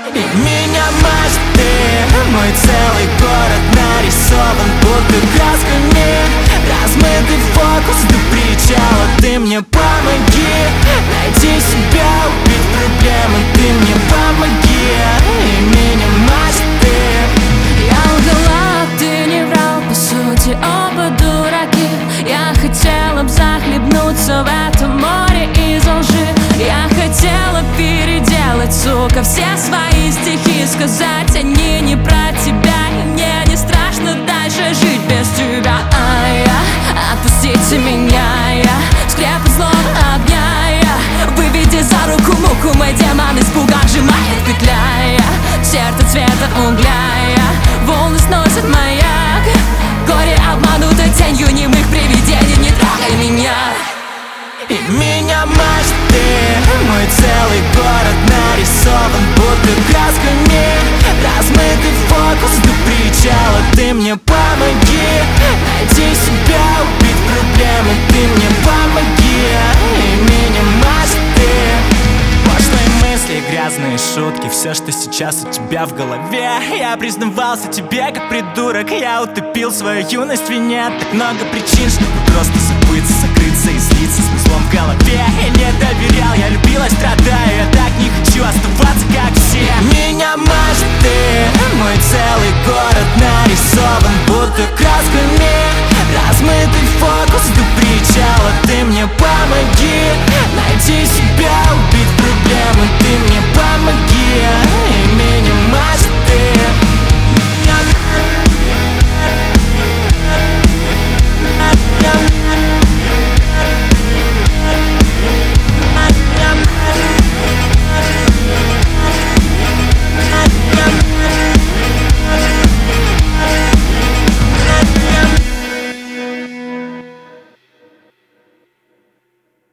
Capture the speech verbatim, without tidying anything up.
И меня мечты, мой целый город нарисован будто красками. Размытый фокус до причала. Ты мне помоги найти себя, убить проблемы. Ты мне помоги, и меня мечты. Я лгала, ты не врал, по сути оба дураки. Я хотела б захлебнуться в этом море из лжи. Я хотела переделать, сука, все свои стихи, сказать они не про тебя. И мне не страшно дальше жить без тебя. А я, отпустите меня, я скреп злого огня. Я, выведи за руку муку, мой демон испуга сжимает петля. Я, сердце цвета угля, я, волны сносят маяк. Горе обмануто тенью немых привидений, не трогай меня. И меня мечты, мой целый город нарисован будто красками. Размытый фокус до причала. Ты мне помоги найти себя, убить проблемы. Ты мне помоги, и меня мечты. Пошлые мысли, грязные шутки, все, что сейчас у тебя в голове. Я признавался тебе как придурок. Я утопил свою юность в вине. Так много причин, чтобы просто забыться, закрыться и злиться с узлом в голове. Я не доверял, я любил, а страдаю, я